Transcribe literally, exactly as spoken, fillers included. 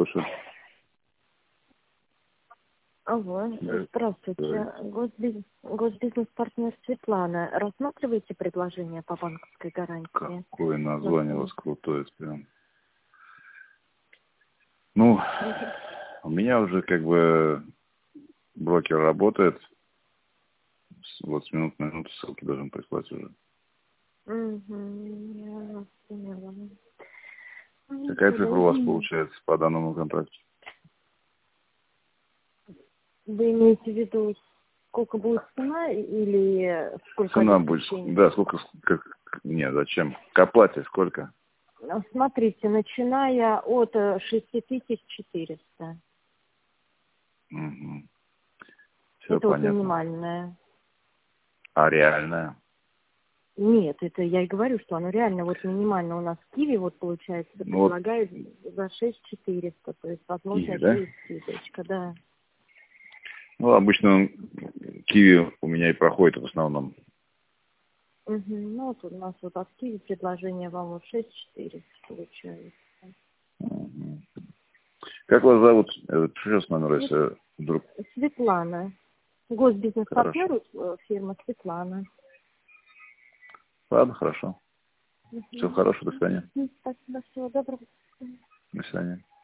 слушаю. Алло, Да. здравствуйте. Госбиз- Госбизнес-партнер Светлана. Рассматриваете предложение по банковской гарантии? Какое название у вас крутое прям. Ну, у меня уже как бы брокер работает. С- Вот с минут на минуту ссылки должен прислать уже. Угу, я вас поняла. Ну, Какая цифра у вас подожди. получается по данному контракту? Вы имеете в виду, сколько будет цена или сколько Цена будет, обеспечений? да, сколько, как, нет, зачем? К оплате сколько? Ну, смотрите, начиная от э, шести тысяч четырёхсот. Угу. Все Это вот понятно. минимальное. А реальная? Нет, это я и говорю, что оно реально вот минимально у нас в Киеве вот получается Ну вот, предлагают за шесть тысяч четыреста, то есть возможно Киви, да? еще и скидочка, да. Ну, обычно Киви у меня и проходит в основном. Угу. Ну вот у нас вот от Киви предложение вам вот шесть тысяч четыреста получается. Мгм. Как вас зовут? Это сейчас номер, Свет- если вдруг. Светлана. Хорошо. Госбизнес-партнер э, фирма Светлана. Ладно, хорошо. Всего Угу. хорошего, до свидания. Спасибо, всего доброго. До свидания.